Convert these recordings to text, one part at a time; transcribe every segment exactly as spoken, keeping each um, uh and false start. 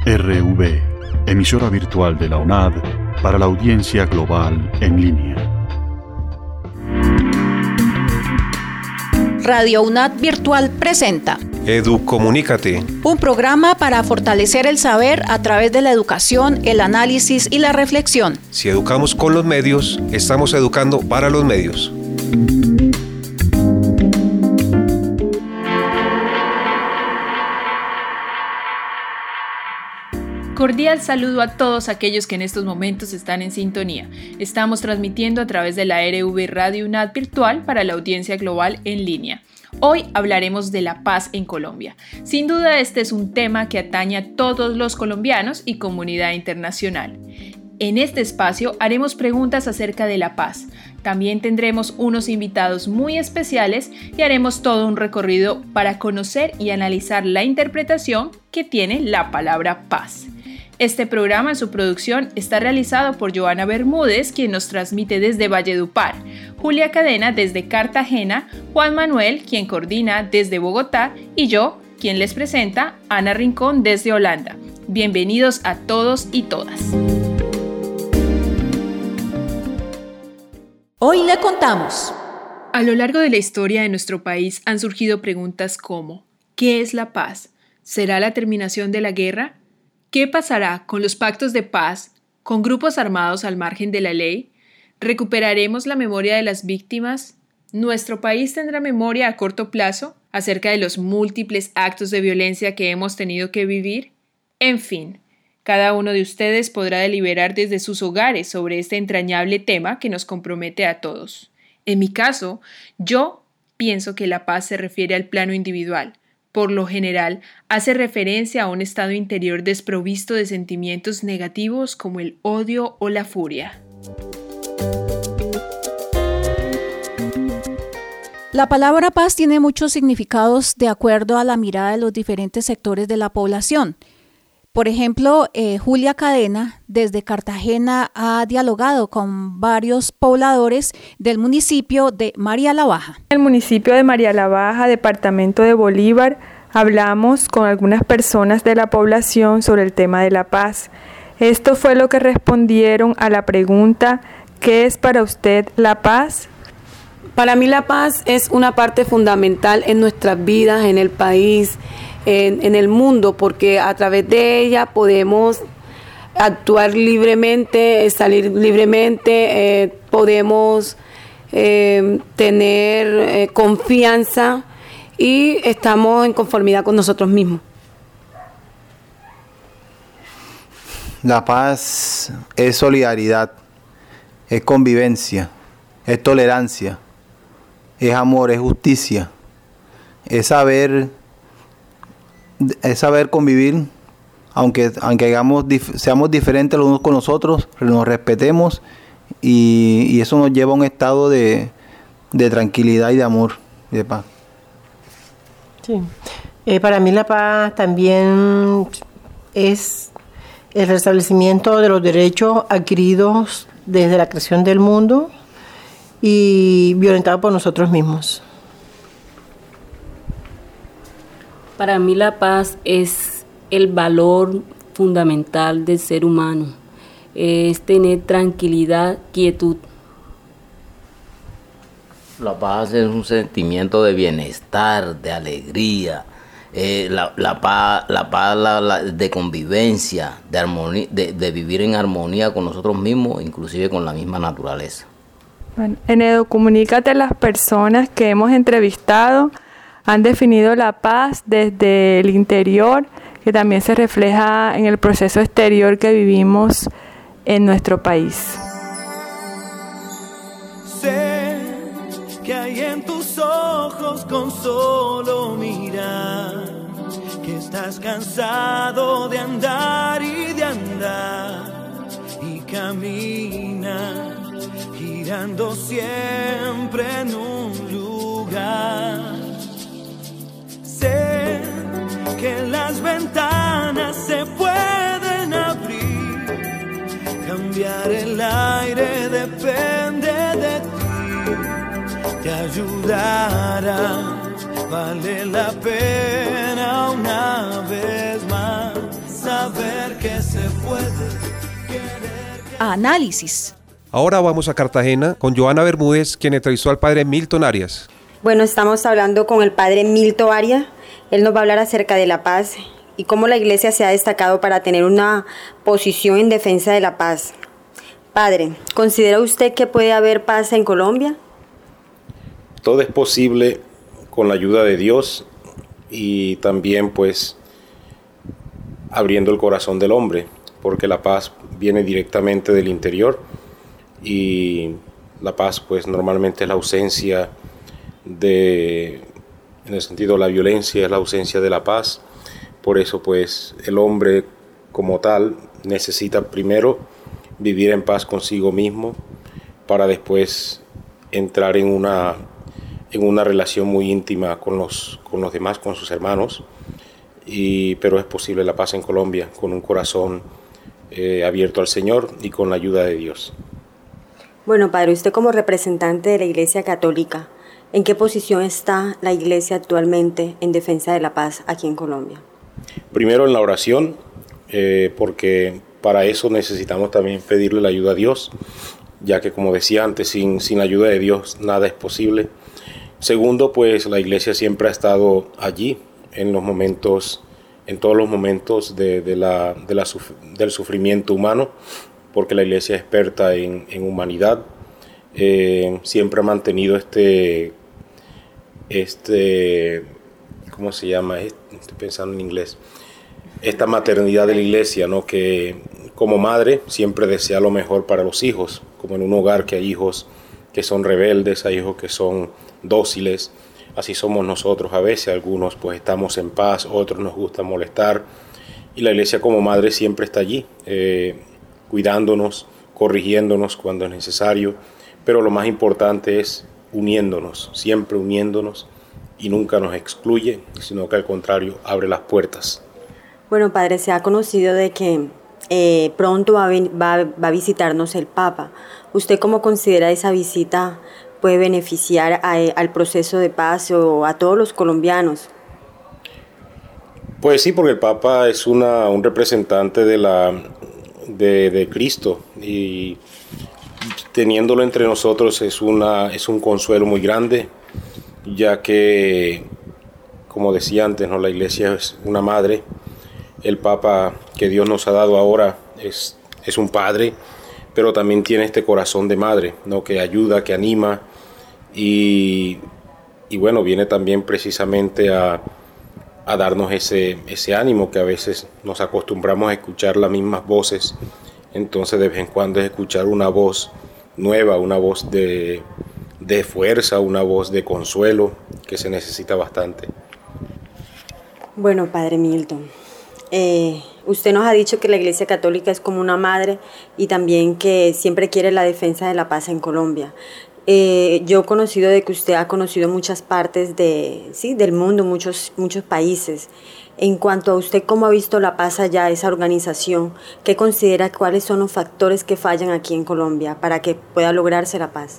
R V, emisora virtual de la U N A D para la audiencia global en línea. Radio U N A D Virtual presenta Educomunícate, un programa para fortalecer el saber a través de la educación, el análisis y la reflexión. Si educamos con los medios, estamos educando para los medios. Cordial saludo a todos aquellos que en estos momentos están en sintonía. Estamos transmitiendo a través de la R V Radio U N A D Virtual para la audiencia global en línea. Hoy hablaremos de la paz en Colombia. Sin duda este es un tema que atañe a todos los colombianos y comunidad internacional. En este espacio haremos preguntas acerca de la paz. También tendremos unos invitados muy especiales y haremos todo un recorrido para conocer y analizar la interpretación que tiene la palabra paz. Este programa en su producción está realizado por Joana Bermúdez, quien nos transmite desde Valledupar, Julia Cadena desde Cartagena, Juan Manuel, quien coordina desde Bogotá, y yo, quien les presenta, Ana Rincón desde Holanda. Bienvenidos a todos y todas. Hoy le contamos. A lo largo de la historia de nuestro país han surgido preguntas como: ¿qué es la paz? ¿Será la terminación de la guerra? ¿Qué pasará con los pactos de paz, con grupos armados al margen de la ley? ¿Recuperaremos la memoria de las víctimas? ¿Nuestro país tendrá memoria a corto plazo acerca de los múltiples actos de violencia que hemos tenido que vivir? En fin, cada uno de ustedes podrá deliberar desde sus hogares sobre este entrañable tema que nos compromete a todos. En mi caso, yo pienso que la paz se refiere al plano individual. Por lo general, hace referencia a un estado interior desprovisto de sentimientos negativos como el odio o la furia. La palabra paz tiene muchos significados de acuerdo a la mirada de los diferentes sectores de la población. Por ejemplo, eh, Julia Cadena, desde Cartagena, ha dialogado con varios pobladores del municipio de María la Baja. En el municipio de María la Baja, departamento de Bolívar, hablamos con algunas personas de la población sobre el tema de la paz. Esto fue lo que respondieron a la pregunta: ¿qué es para usted la paz? Para mí la paz es una parte fundamental en nuestras vidas, en el país, En, en el mundo, porque a través de ella podemos actuar libremente, salir libremente, eh, podemos eh, tener eh, confianza y estamos en conformidad con nosotros mismos. La paz es solidaridad, es convivencia, es tolerancia, es amor, es justicia, es saber es saber convivir, aunque, aunque hagamos, seamos diferentes los unos con los otros, nos respetemos y, y eso nos lleva a un estado de, de tranquilidad y de amor y de paz. Sí. Eh, para mí la paz también es el restablecimiento de los derechos adquiridos desde la creación del mundo y violentados por nosotros mismos. Para mí la paz es el valor fundamental del ser humano, es tener tranquilidad, quietud. La paz es un sentimiento de bienestar, de alegría, eh, la, la paz, la paz la, la, de convivencia, de, armonía, de, de vivir en armonía con nosotros mismos, inclusive con la misma naturaleza. Bueno, en Educomunícate, las personas que hemos entrevistado han definido la paz desde el interior, que también se refleja en el proceso exterior que vivimos en nuestro país. Sé que hay en tus ojos con solo mirar, que estás cansado de andar y de andar, y camina girando siempre en un lugar. Sé que las ventanas se pueden abrir, cambiar el aire depende de ti, te ayudará, vale la pena una vez más saber a análisis. Ahora vamos a Cartagena con Joana Bermúdez, quien entrevistó al padre Milton Arias. Bueno, estamos hablando con el padre Milton Arias. Él nos va a hablar acerca de la paz y cómo la iglesia se ha destacado para tener una posición en defensa de la paz. Padre, ¿considera usted que puede haber paz en Colombia? Todo es posible con la ayuda de Dios y también pues abriendo el corazón del hombre, porque la paz viene directamente del interior y la paz pues normalmente es la ausencia de, en el sentido de la violencia, es la ausencia de la paz. Por eso pues el hombre como tal necesita primero vivir en paz consigo mismo para después entrar en una, en una relación muy íntima con los, con los demás, con sus hermanos. Y, pero es posible la paz en Colombia con un corazón eh, abierto al Señor y con la ayuda de Dios. Bueno, padre, usted como representante de la Iglesia Católica, ¿en qué posición está la Iglesia actualmente en defensa de la paz aquí en Colombia? Primero en la oración, eh, porque para eso necesitamos también pedirle la ayuda a Dios, ya que como decía antes, sin, sin la ayuda de Dios nada es posible. Segundo, pues la Iglesia siempre ha estado allí en los momentos, en todos los momentos de, de la, de la, del sufrimiento humano, porque la Iglesia es experta en, en humanidad, eh, siempre ha mantenido este, este, ¿cómo se llama? Estoy pensando en inglés, esta maternidad de la Iglesia, ¿no? Que como madre siempre desea lo mejor para los hijos, como en un hogar que hay hijos que son rebeldes, hay hijos que son dóciles. Así somos nosotros a veces, algunos pues estamos en paz, otros nos gusta molestar. Y la Iglesia como madre siempre está allí, eh, cuidándonos, corrigiéndonos cuando es necesario. Pero lo más importante es uniéndonos, siempre uniéndonos y nunca nos excluye, sino que al contrario abre las puertas. Bueno, padre, se ha conocido de que eh, pronto va a, va, va a visitarnos el Papa. ¿Usted cómo considera esa visita puede beneficiar a, al proceso de paz o a todos los colombianos? Pues sí, porque el Papa es una, un representante de, la, de, de Cristo y teniéndolo entre nosotros es, una, es un consuelo muy grande, ya que, como decía antes, ¿no? La Iglesia es una madre, el Papa que Dios nos ha dado ahora es, es un padre, pero también tiene este corazón de madre, ¿no? Que ayuda, que anima. Y, y bueno, viene también precisamente a, a darnos ese, ese ánimo que a veces nos acostumbramos a escuchar las mismas voces, entonces de vez en cuando es escuchar una voz nueva, una voz de, de fuerza, una voz de consuelo que se necesita bastante. Bueno, padre Milton, eh, usted nos ha dicho que la Iglesia Católica es como una madre y también que siempre quiere la defensa de la paz en Colombia. Eh, yo he conocido de que usted ha conocido muchas partes de, sí, del mundo, muchos, muchos países. En cuanto a usted, ¿cómo ha visto la paz allá, esa organización? ¿Qué considera cuáles son los factores que fallan aquí en Colombia para que pueda lograrse la paz?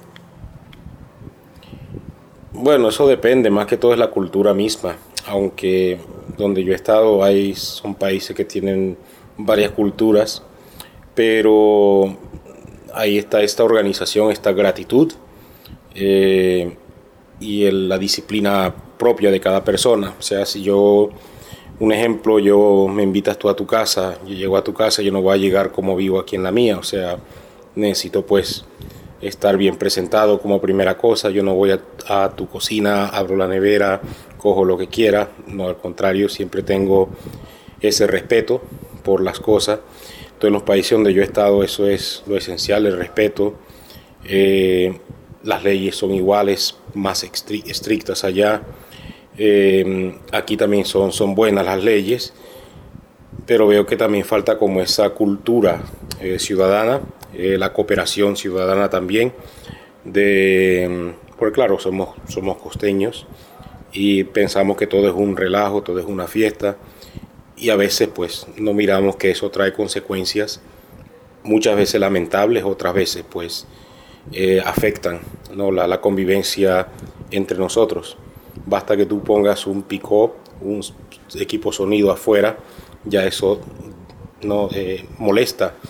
Bueno, eso depende, más que todo es la cultura misma, aunque donde yo he estado hay, son países que tienen varias culturas, pero ahí está esta organización, esta gratitud, Eh, y el, la disciplina propia de cada persona. O sea, si yo, un ejemplo, yo me invitas tú a tu casa, yo llego a tu casa, yo no voy a llegar como vivo aquí en la mía, o sea, necesito pues estar bien presentado como primera cosa. Yo no voy a, a tu cocina, abro la nevera, cojo lo que quiera, no, al contrario, siempre tengo ese respeto por las cosas. Entonces en los países donde yo he estado eso es lo esencial, el respeto. eh, Las leyes son iguales, más estrictas allá. Eh, aquí también son, son buenas las leyes, pero veo que también falta como esa cultura eh, ciudadana, eh, la cooperación ciudadana también. De, porque claro, somos, somos costeños y pensamos que todo es un relajo, todo es una fiesta, y a veces pues no miramos que eso trae consecuencias, muchas veces lamentables, otras veces pues Eh, afectan, ¿no? la, la convivencia entre nosotros. Basta que tú pongas un pick-up, un equipo sonido afuera, ya eso no eh, molesta.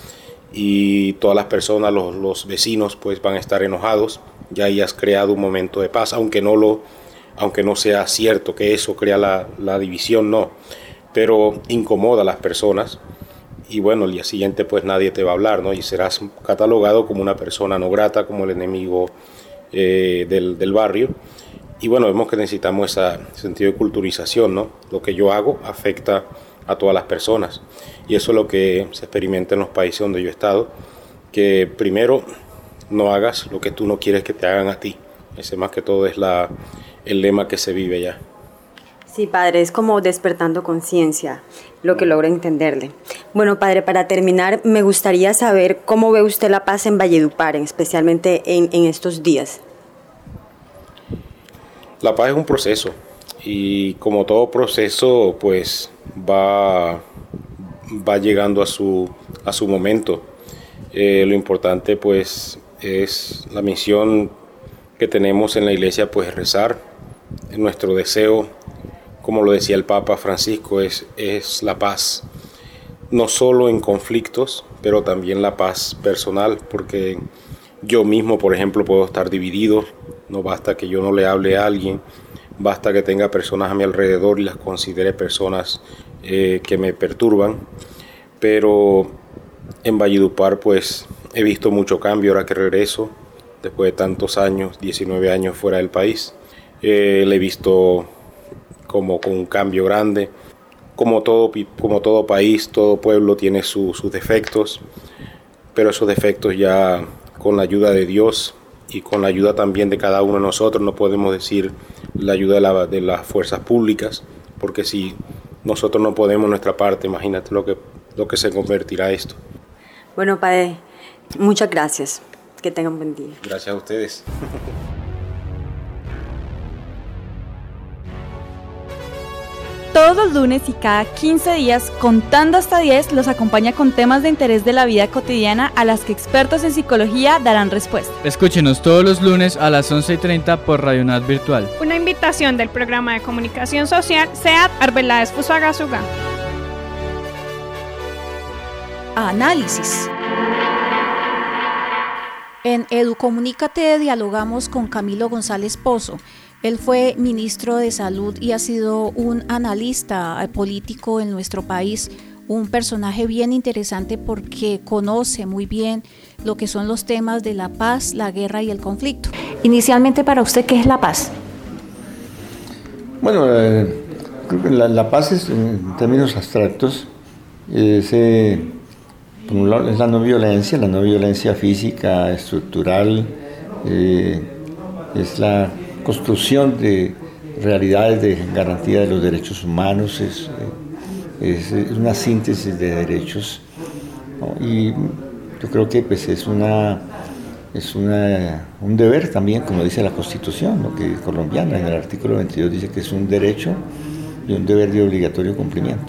y todas las personas, los, los vecinos, pues van a estar enojados. Ya ahí has creado un momento de paz, aunque no, lo, aunque no sea cierto que eso crea la, la división, no. Pero incomoda a las personas y bueno, el día siguiente pues nadie te va a hablar, ¿no? Y serás catalogado como una persona no grata, como el enemigo eh, del, del barrio. Y bueno, vemos que necesitamos ese sentido de culturización, ¿no? Lo que yo hago afecta a todas las personas. Y eso es lo que se experimenta en los países donde yo he estado, que primero no hagas lo que tú no quieres que te hagan a ti. Ese más que todo es la, el lema que se vive ya. Sí, padre, es como despertando conciencia, lo que logra entenderle. Bueno, padre, para terminar, me gustaría saber cómo ve usted la paz en Valledupar, especialmente en, en estos días. La paz es un proceso y como todo proceso, pues va, va llegando a su, a su momento. Eh, lo importante, pues, es la misión que tenemos en la iglesia, pues rezar. Nuestro deseo, como lo decía el Papa Francisco, es, es la paz, no solo en conflictos, pero también la paz personal, porque yo mismo, por ejemplo, puedo estar dividido, no basta que yo no le hable a alguien, basta que tenga personas a mi alrededor y las considere personas eh, que me perturban, pero en Valledupar pues he visto mucho cambio ahora que regreso, después de tantos años, diecinueve años fuera del país, eh, le he visto como con un cambio grande. Como todo, como todo país, todo pueblo tiene su, sus defectos, pero esos defectos ya con la ayuda de Dios y con la ayuda también de cada uno de nosotros, no podemos decir la ayuda de, la, de las fuerzas públicas, porque si nosotros no podemos nuestra parte, imagínate lo que, lo que se convertirá esto. Bueno, padre, muchas gracias. Que tengan un buen día. Gracias a ustedes. Todos los lunes y cada quince días, contando hasta diez, los acompaña con temas de interés de la vida cotidiana a las que expertos en psicología darán respuesta. Escúchenos todos los lunes a las once y treinta por Radio Unad Virtual. Una invitación del programa de comunicación social SEAT Arbeláez Fusagasugá. Análisis. En Educomunícate dialogamos con Camilo González Pozo. Él fue ministro de Salud y ha sido un analista político en nuestro país, un personaje bien interesante porque conoce muy bien lo que son los temas de la paz, la guerra y el conflicto. Inicialmente, para usted, ¿qué es la paz? Bueno, eh, creo que la, la paz es, en términos abstractos, es, eh, por un lado, es la no violencia, la no violencia física, estructural, eh, es la construcción de realidades de garantía de los derechos humanos, es, es, es una síntesis de derechos, ¿no? Y yo creo que pues, es, una, es una, un deber también, como dice la Constitución, ¿no? Que colombiana, en el artículo veintidós dice que es un derecho y un deber de obligatorio cumplimiento.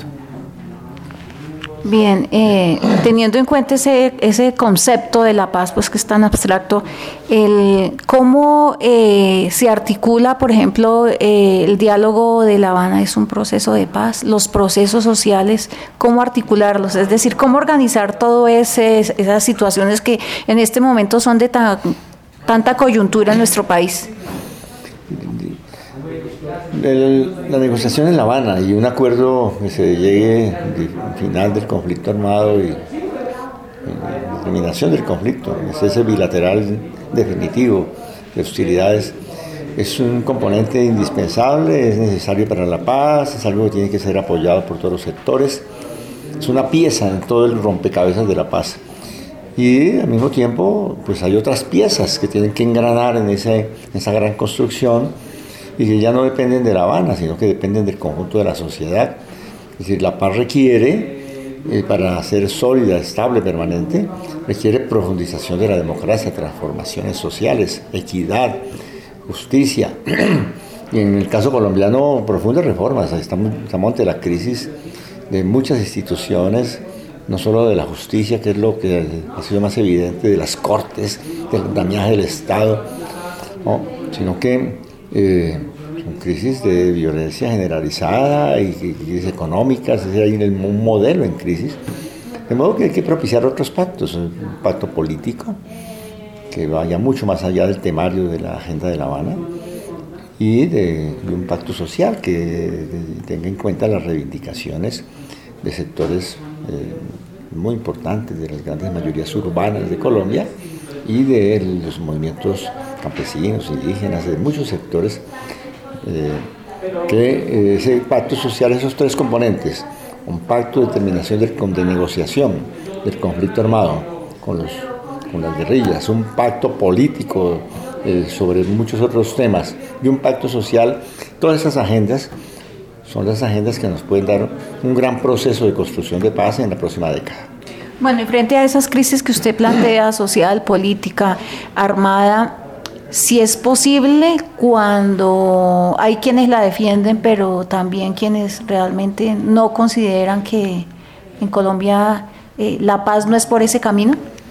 Bien, eh, teniendo en cuenta ese, ese concepto de la paz, pues que es tan abstracto, el, ¿cómo eh, se articula, por ejemplo, eh, el diálogo de La Habana es un proceso de paz? Los procesos sociales, ¿cómo articularlos? Es decir, ¿cómo organizar todas esas situaciones que en este momento son de ta, tanta coyuntura en nuestro país? El, la negociación en La Habana y un acuerdo que se llegue al final del conflicto armado y, y la terminación del conflicto, es ese bilateral definitivo de hostilidades, es un componente indispensable, es necesario para la paz, es algo que tiene que ser apoyado por todos los sectores, es una pieza en todo el rompecabezas de la paz. Y al mismo tiempo, pues hay otras piezas que tienen que engranar en, ese, en esa gran construcción, y que ya no dependen de La Habana, sino que dependen del conjunto de la sociedad. Es decir, la paz requiere, eh, para ser sólida, estable, permanente, requiere profundización de la democracia, transformaciones sociales, equidad, justicia. Y en el caso colombiano, profundas reformas. Estamos, estamos ante la crisis de muchas instituciones, no solo de la justicia, que es lo que ha sido más evidente, de las cortes, del andamiaje del Estado, ¿no? Sino que Eh, son crisis de violencia generalizada y crisis económicas, es decir, hay un modelo en crisis, De modo que hay que propiciar otros pactos, un pacto político que vaya mucho más allá del temario de la Agenda de La Habana y de, de un pacto social que de, tenga en cuenta las reivindicaciones de sectores eh, muy importantes de las grandes mayorías urbanas de Colombia y de los movimientos campesinos, indígenas, de muchos sectores, eh, que eh, ese pacto social, esos tres componentes, un pacto de terminación de, de negociación del conflicto armado con, los, con las guerrillas, un pacto político eh, sobre muchos otros temas y un pacto social, todas esas agendas son las agendas que nos pueden dar un gran proceso de construcción de paz en la próxima década. Bueno, y frente a esas crisis que usted plantea, social, política, armada, si es posible cuando hay quienes la defienden, pero también quienes realmente no consideran que en Colombia eh, la paz no es por ese camino.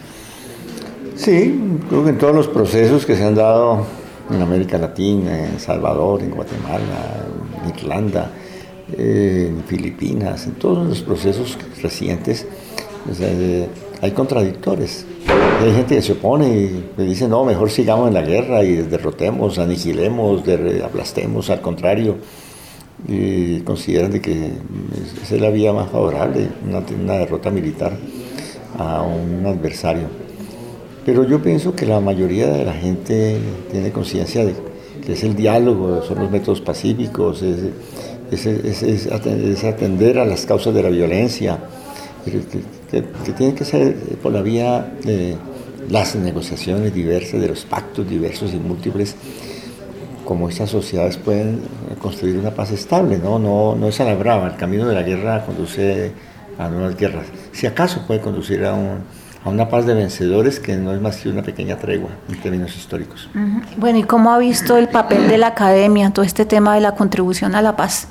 Sí, creo que en todos los procesos que se han dado en América Latina, en Salvador, en Guatemala, en Irlanda, eh, en Filipinas, en todos los procesos recientes, o sea, eh, hay contradictores. Hay gente que se opone y me dice, no, mejor sigamos en la guerra y derrotemos, aniquilemos, der, aplastemos, al contrario, y consideran de que esa es la vía más favorable, una, una derrota militar a un adversario. Pero yo pienso que la mayoría de la gente tiene conciencia de que es el diálogo, son los métodos pacíficos, es, es, es, es, es atender a las causas de la violencia, que, que, que tiene que ser por la vía de las negociaciones diversas, de los pactos diversos y múltiples, como estas sociedades pueden construir una paz estable, ¿no? No, no es a la brava, el camino de la guerra conduce a nuevas guerras, si acaso puede conducir a, un, a una paz de vencedores que no es más que una pequeña tregua en términos históricos. Uh-huh. Bueno, ¿y cómo ha visto el papel de la academia en todo este tema de la contribución a la paz?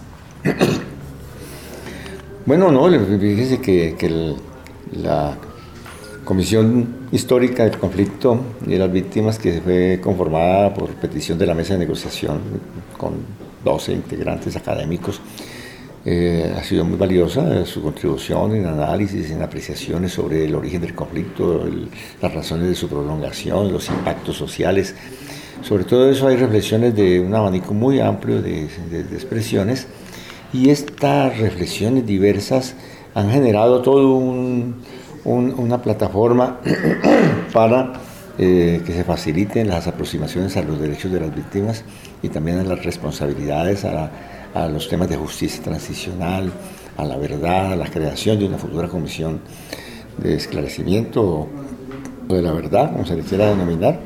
Bueno, no, fíjese que, que el, la Comisión Histórica del Conflicto y de las Víctimas, que fue conformada por petición de la mesa de negociación con doce integrantes académicos, eh, ha sido muy valiosa su contribución en análisis, en apreciaciones sobre el origen del conflicto, el, las razones de su prolongación, los impactos sociales. Sobre todo eso hay reflexiones de un abanico muy amplio de, de, de expresiones, y estas reflexiones diversas han generado todo un, un, una plataforma para eh, que se faciliten las aproximaciones a los derechos de las víctimas y también a las responsabilidades, a, la, a los temas de justicia transicional, a la verdad, a la creación de una futura comisión de esclarecimiento o de la verdad, como se le quiera denominar,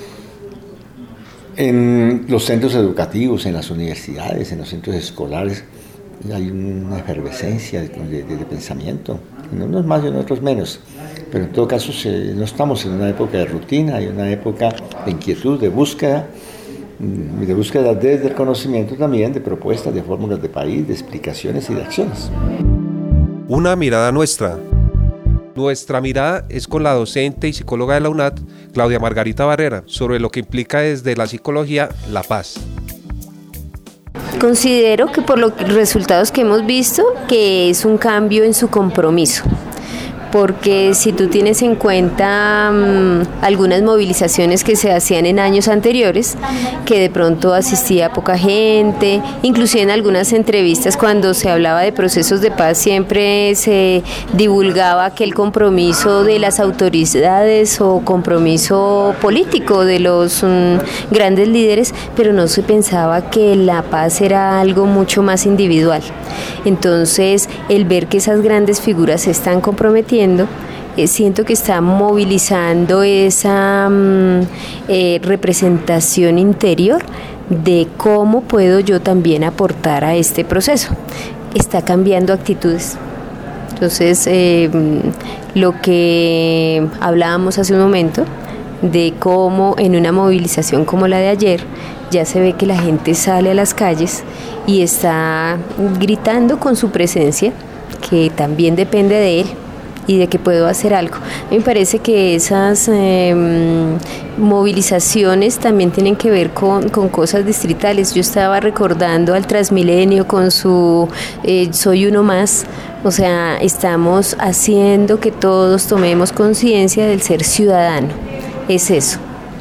en los centros educativos, en las universidades, en los centros escolares. Hay una efervescencia de, de, de pensamiento, en unos más y en otros menos, pero en todo caso se, no estamos en una época de rutina, hay una época de inquietud, de búsqueda, de búsqueda desde el conocimiento también, de propuestas, de fórmulas de país, de explicaciones y de acciones. Una mirada nuestra. Nuestra mirada es con la docente y psicóloga de la UNAD, Claudia Margarita Barrera, sobre lo que implica desde la psicología la paz. Considero que por los resultados que hemos visto, que es un cambio en su compromiso. Porque si tú tienes en cuenta um, algunas movilizaciones que se hacían en años anteriores, que de pronto asistía poca gente, inclusive en algunas entrevistas cuando se hablaba de procesos de paz siempre se divulgaba aquel compromiso de las autoridades o compromiso político de los um, grandes líderes, pero no se pensaba que la paz era algo mucho más individual. Entonces, el ver que esas grandes figuras se están comprometiendo, eh, siento que está movilizando esa um, eh, representación interior de cómo puedo yo también aportar a este proceso. Está cambiando actitudes. Entonces, eh, lo que hablábamos hace un momento, de cómo en una movilización como la de ayer, ya se ve que la gente sale a las calles y está gritando con su presencia, que también depende de él y de que puedo hacer algo. A mí me parece que esas eh, movilizaciones también tienen que ver con, con cosas distritales. Yo estaba recordando al Transmilenio con su eh, Soy Uno Más, O sea, estamos haciendo que todos tomemos conciencia del ser ciudadano. Es eso.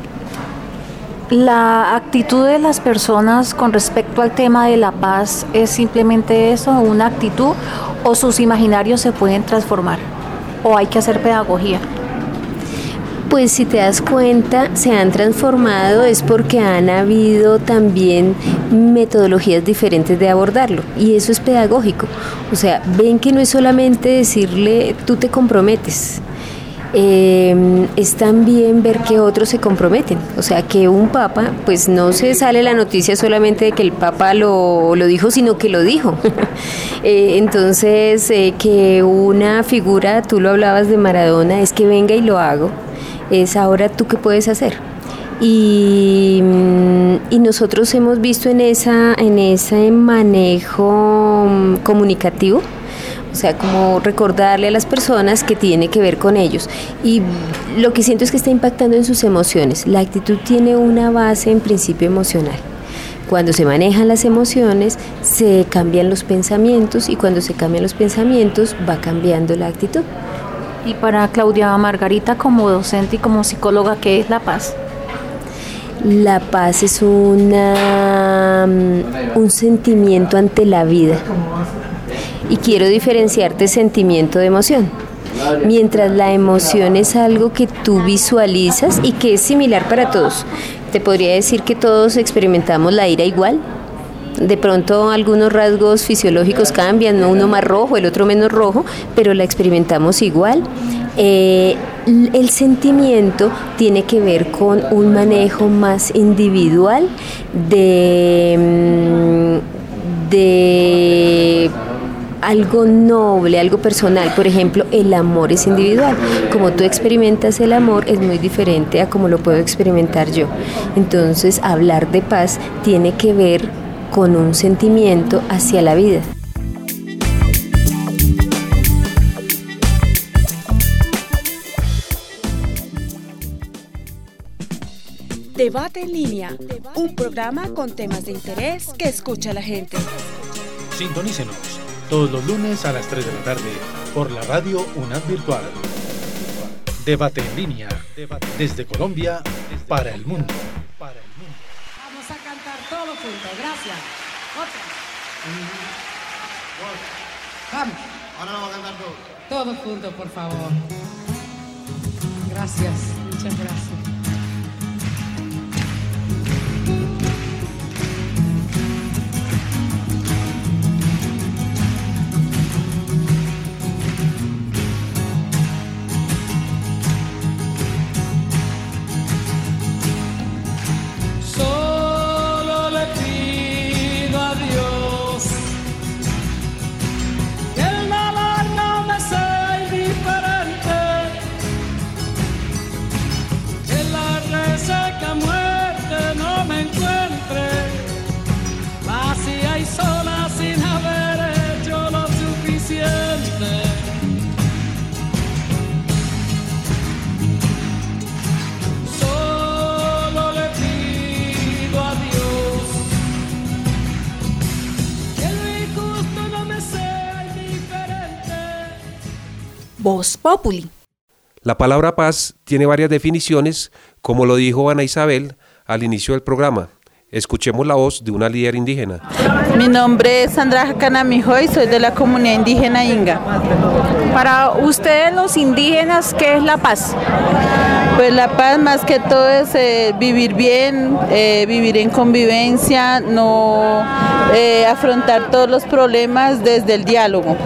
¿La actitud de las personas con respecto al tema de la paz es simplemente eso, una actitud, o sus imaginarios se pueden transformar, o hay que hacer pedagogía? Pues si te das cuenta, se han transformado es porque han habido también metodologías diferentes de abordarlo, y eso es pedagógico. O sea, ven que no es solamente decirle tú te comprometes, eh, es también ver que otros se comprometen. O sea, que un papa, pues no se sale la noticia solamente de que el papa lo, lo dijo, sino que lo dijo. eh, entonces, eh, que una figura, tú lo hablabas de Maradona, es que venga y lo hago. Es ahora tú qué puedes hacer. Y, y nosotros hemos visto en esa en ese manejo comunicativo, o sea, como recordarle a las personas que tiene que ver con ellos, y lo que siento es que está impactando en sus emociones. La actitud tiene una base en principio emocional. Cuando se manejan las emociones, se cambian los pensamientos, y cuando se cambian los pensamientos, va cambiando la actitud. Y para Claudia Margarita, como docente y como psicóloga, ¿qué es la paz? La paz es una, un sentimiento ante la vida. Y quiero diferenciarte sentimiento de emoción. Mientras la emoción es algo que tú visualizas y que es similar para todos. Te podría decir que todos experimentamos la ira igual. De pronto algunos rasgos fisiológicos cambian, ¿no? Uno más rojo, el otro menos rojo, pero la experimentamos igual. Eh, el sentimiento tiene que ver con un manejo más individual de, de algo noble, algo personal. Por ejemplo, el amor es individual. Como tú experimentas el amor es muy diferente a como lo puedo experimentar yo. Entonces, hablar de paz tiene que ver con un sentimiento hacia la vida. Debate en línea, un programa con temas de interés que escucha la gente. Sintonícenos todos los lunes a las tres de la tarde por la radio UNAD Virtual. Debate en línea, desde Colombia para el mundo. Vamos a cantar todos juntos, gracias. Otra. Vamos. Ahora vamos a cantar todos. Todos juntos, por favor. Gracias, muchas gracias. Voz Populi. La palabra paz tiene varias definiciones, como lo dijo Ana Isabel al inicio del programa. Escuchemos la voz de una líder indígena. Mi nombre es Sandra Jacanamijo y soy de la comunidad indígena Inga. Para ustedes los indígenas, ¿qué es la paz? Pues la paz más que todo es eh, vivir bien, eh, vivir en convivencia, no eh, afrontar todos los problemas desde el diálogo.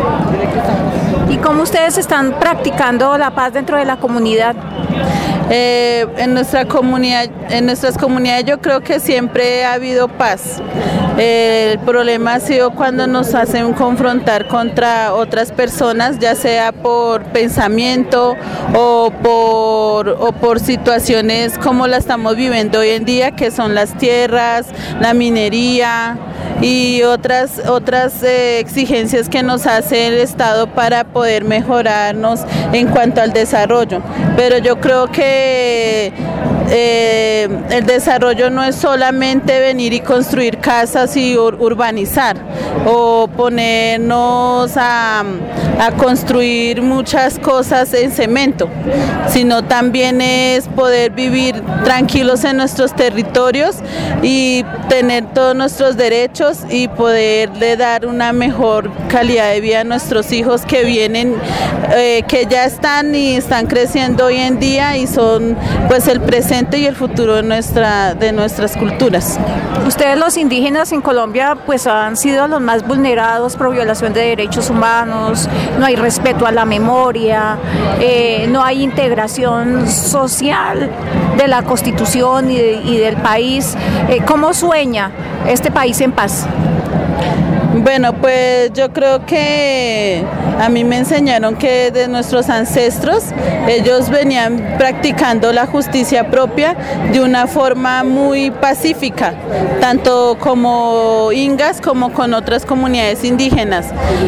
¿Y cómo ustedes están practicando la paz dentro de la comunidad? Eh, en nuestra comunidad, en nuestras comunidades yo creo que siempre ha habido paz. Eh, el problema ha sido cuando nos hacen confrontar contra otras personas, ya sea por pensamiento o por, o por situaciones como la estamos viviendo hoy en día, que son las tierras, la minería y otras, otras eh, exigencias que nos hace el Estado para poder mejorarnos en cuanto al desarrollo. Pero yo creo que eh, el desarrollo no es solamente venir y construir casas y ur- urbanizar o ponernos a, a construir muchas cosas en cemento, sino también es poder vivir tranquilos en nuestros territorios y tener todos nuestros derechos y poderle dar una mejor calidad de vida a nuestros hijos que vienen, eh, que ya están y están creciendo hoy en día y son pues el presente y el futuro de nuestra de nuestras culturas. Ustedes los indígenas en Colombia pues han sido los más vulnerados por violación de derechos humanos, no hay respeto a la memoria, eh, no hay integración social de la Constitución y, de, y del país. Eh, ¿Cómo sueña este país en paz? Bueno, pues yo creo que a mí me enseñaron que de nuestros ancestros ellos venían practicando la justicia propia de una forma muy pacífica, tanto como ingas como con otras comunidades indígenas.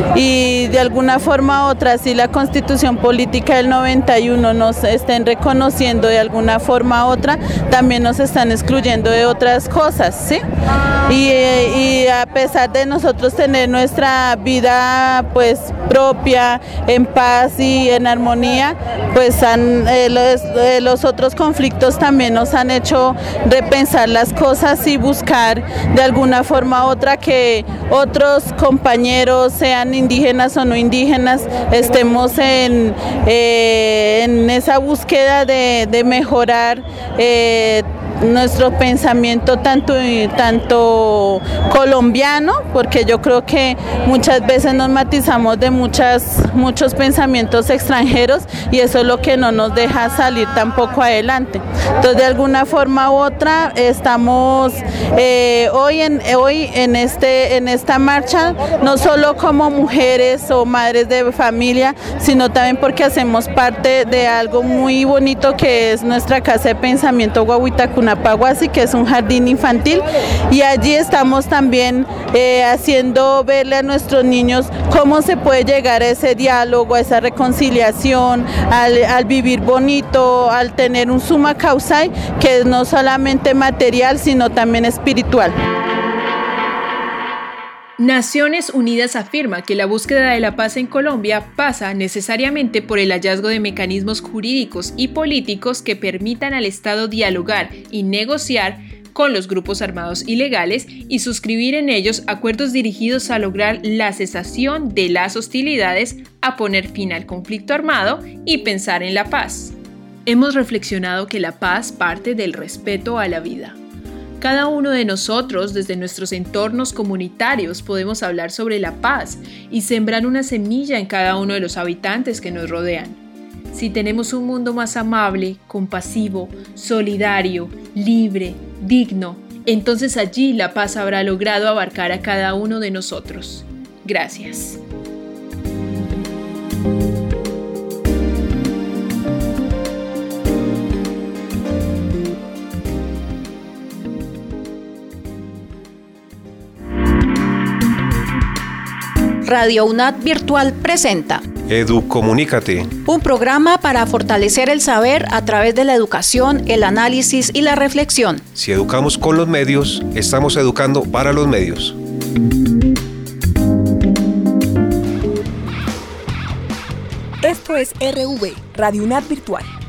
Y de alguna forma u otra, si la Constitución Política del noventa y uno nos estén reconociendo de alguna forma u otra, también nos están excluyendo de otras cosas, ¿sí? Y, y a pesar de nosotros tener nuestra vida pues propia en paz y en armonía, pues han, eh, los, eh, los otros conflictos también nos han hecho repensar las cosas y buscar de alguna forma u otra que otros compañeros, sean indígenas o no indígenas, estemos en, eh, en esa búsqueda de, de mejorar eh, nuestro pensamiento tanto, tanto colombiano, porque yo creo que muchas veces nos matizamos de muchas, muchos pensamientos extranjeros y eso es lo que no nos deja salir tampoco adelante. Entonces de alguna forma u otra estamos eh, hoy, en, hoy en, este, en esta marcha, no solo como mujeres o madres de familia, sino también porque hacemos parte de algo muy bonito que es nuestra casa de pensamiento Guaguitacuna Paguasi, que es un jardín infantil, y allí estamos también eh, haciendo verle a nuestros niños cómo se puede llegar a ese diálogo, a esa reconciliación, al, al vivir bonito, al tener un suma causai que es no solamente material sino también espiritual. Naciones Unidas afirma que la búsqueda de la paz en Colombia pasa necesariamente por el hallazgo de mecanismos jurídicos y políticos que permitan al Estado dialogar y negociar con los grupos armados ilegales y suscribir en ellos acuerdos dirigidos a lograr la cesación de las hostilidades, a poner fin al conflicto armado y pensar en la paz. Hemos reflexionado que la paz parte del respeto a la vida. Cada uno de nosotros, desde nuestros entornos comunitarios, podemos hablar sobre la paz y sembrar una semilla en cada uno de los habitantes que nos rodean. Si tenemos un mundo más amable, compasivo, solidario, libre, digno, entonces allí la paz habrá logrado abarcar a cada uno de nosotros. Gracias. Radio UNAD Virtual presenta Educomunícate, un programa para fortalecer el saber a través de la educación, el análisis y la reflexión. Si educamos con los medios, estamos educando para los medios. Esto es R V, Radio UNAD Virtual.